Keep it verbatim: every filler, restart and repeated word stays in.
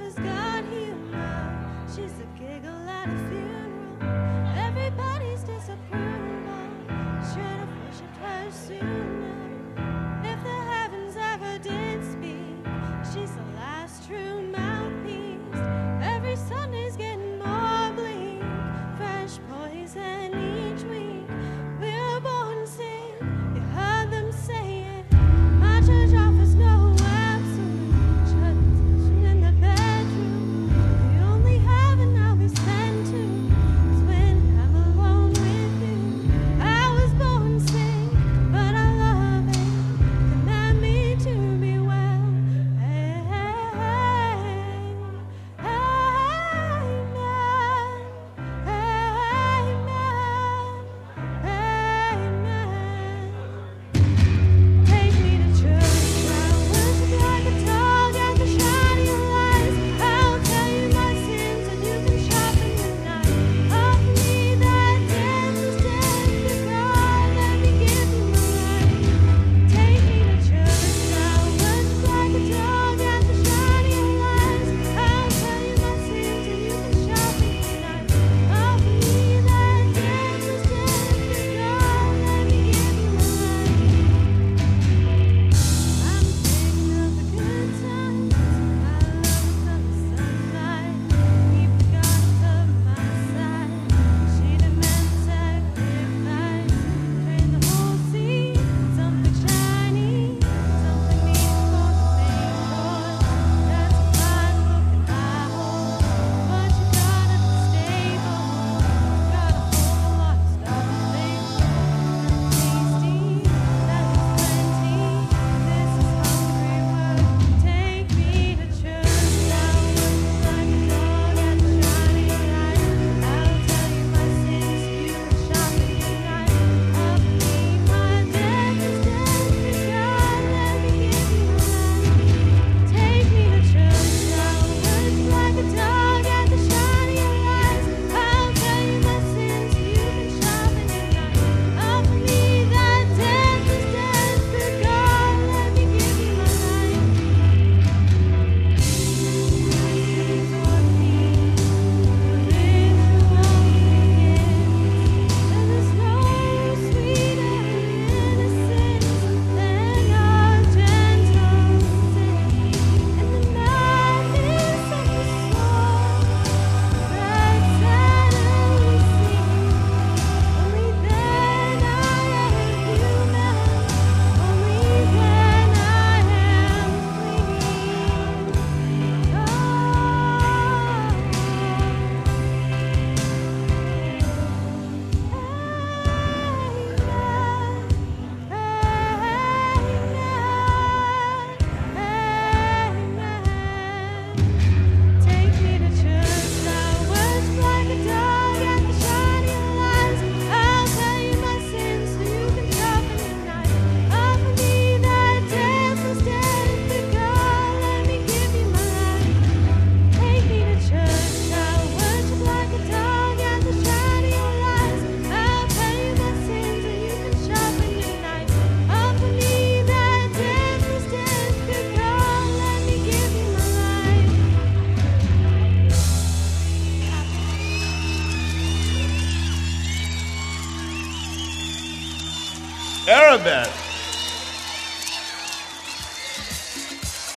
has got humor. She's a giggle at a funeral. Everybody's disapproval. Should have worshipped her sooner. If the heavens ever did speak, she's the last true mouthpiece. Every Sunday's getting more bleak. Fresh poison each week. We were born sick. You heard them say it. My church offers no absolute. Shut discussion in the bedroom. The only heaven I'll be sent to is when I'm alone with you. I was born sick, but I love it. Command me to be well. Hey, hey, hey. Amen. Amen. Amen. Take me to church. I'll worship like a dog at the shining lights. I'll tell you my sins and you can sharpen your knife. Offer me that deathless death, good God, let me give you my life. Take me to church. I'll worship like a dog at the shining lights. I'll tell you my sins and you can sharpen your knife. Offer me that deathless death, good God, let me give you my life. I'm thinking of the good times. I love the sunlight. Keep God to my side. She demands sacrifice. Drain the whole sea. Something shiny, something meaningful to thank for. That's a fine book and I hold. But you got at the stable. Got a whole lot of stuff to thank for. Tasty, that is plenty. This is hungry work. Take me to church. I'll worship like a dog at the shining light. I'll tell you my sins, you can sharpen your knife. Offer me my deathless death, good God, let me give you my life. Take me to church. I'll worship like a dog at the shining lights. I'll tell you my sins, you can sharpen your knife. Offer me that deathless death, good God, let me give you my life. Exhort me to live through all forgiveness. There's no sweeter innocence than your gentle sin and the madness of the soul that suddenly seems. Only then I am human. Only then I am Take me to church. I'll worship like a dog at the shining lights. I'll tell you my sins so you can sharpen your knife. Offer me that deathless death, good God, let me give you my life. Take me to church. I'll worship like a dog at the shining lights. I'll tell you my sins so you can sharpen your knife. Offer me that deathless death, good God, let me give you my life. Arabette.